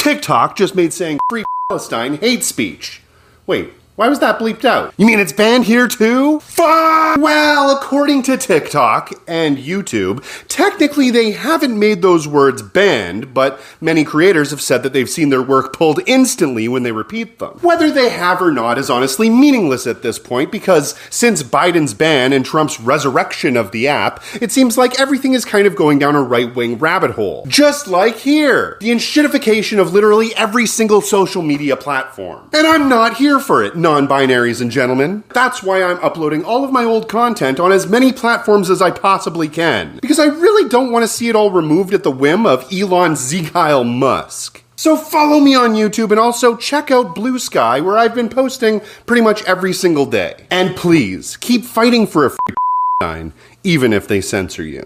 TikTok just made saying Free Palestine hate speech. Wait, why was that bleeped out? You mean it's banned here too? Fuck! Well, according to TikTok and YouTube, technically they haven't made those words banned, but many creators have said that they've seen their work pulled instantly when they repeat them. Whether they have or not is honestly meaningless at this point, because since Biden's ban and Trump's resurrection of the app, it seems like everything is kind of going down a right-wing rabbit hole. Just like here. The enshittification of literally every single social media platform. And I'm not here for it, non-binaries and gentlemen. That's why I'm uploading all of my old content on as many platforms as I possibly can. Because I really don't want to see it all removed at the whim of Elon Zekiel Musk. So follow me on YouTube and also check out Blue Sky, where I've been posting pretty much every single day. And please, keep fighting for a free sign, even if they censor you.